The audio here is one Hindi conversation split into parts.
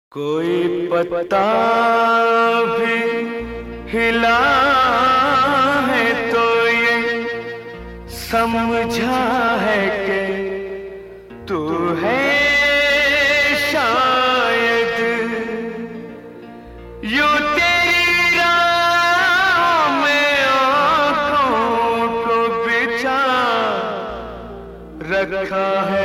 कोई पत्ता भी हिला है तो ये समझा है कि तू है शायद। यूं तेरी राह में आँखों को बिछा रखा है।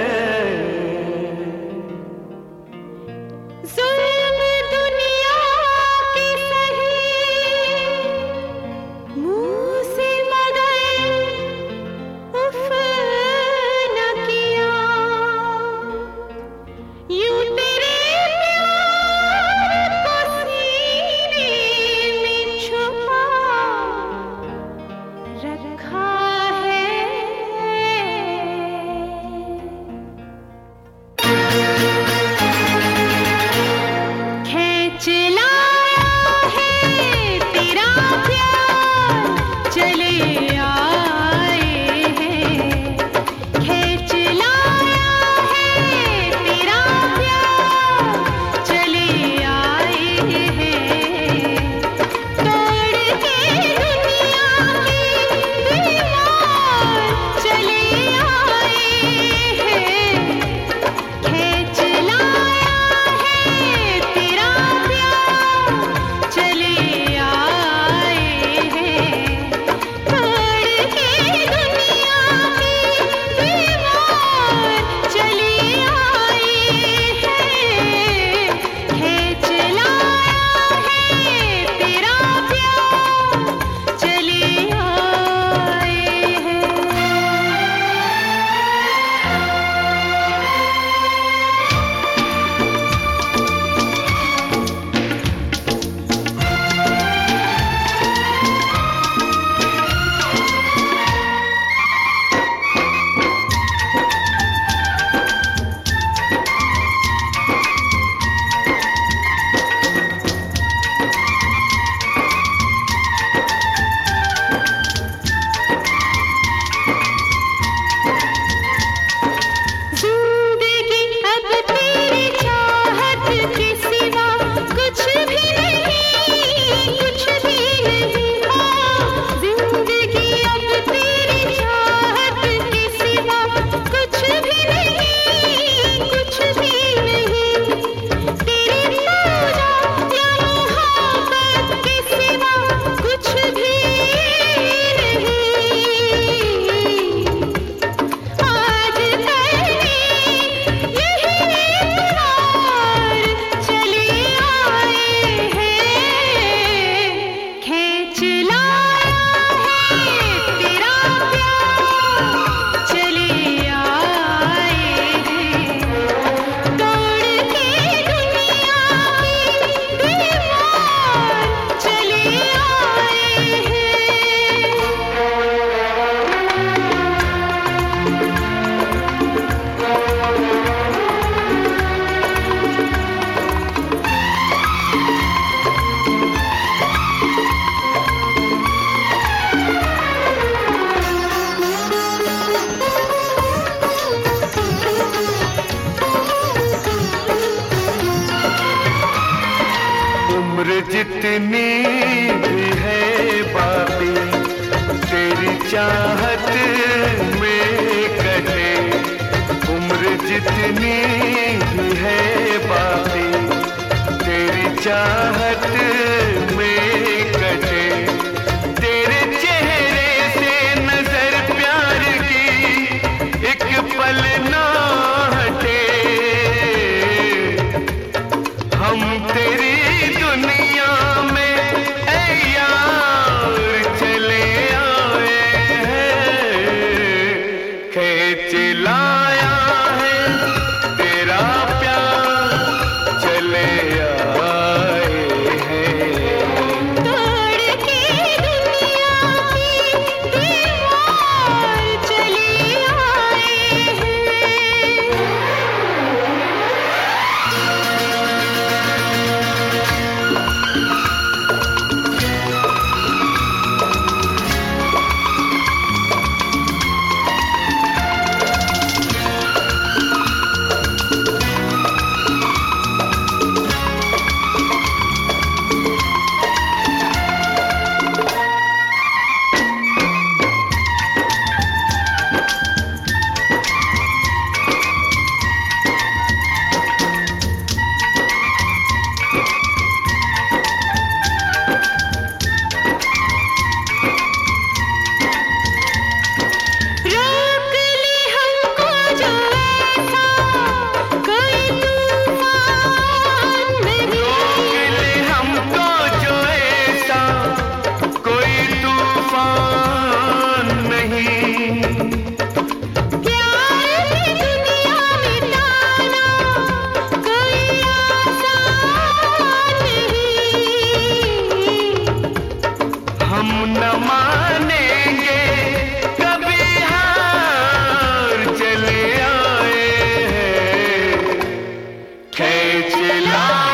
उम्र जितनी भी है बाकी तेरी चाहत में कटे। उम्र जितनी भी है बाकी तेरी चाहत में कटे। तेरे चेहरे से नजर प्यार की एक पल ना हटे। हम तेरी दुनिया में ऐ यार चले आए हैं। खींच लाया है तेरा प्यार चले आए चिल्ला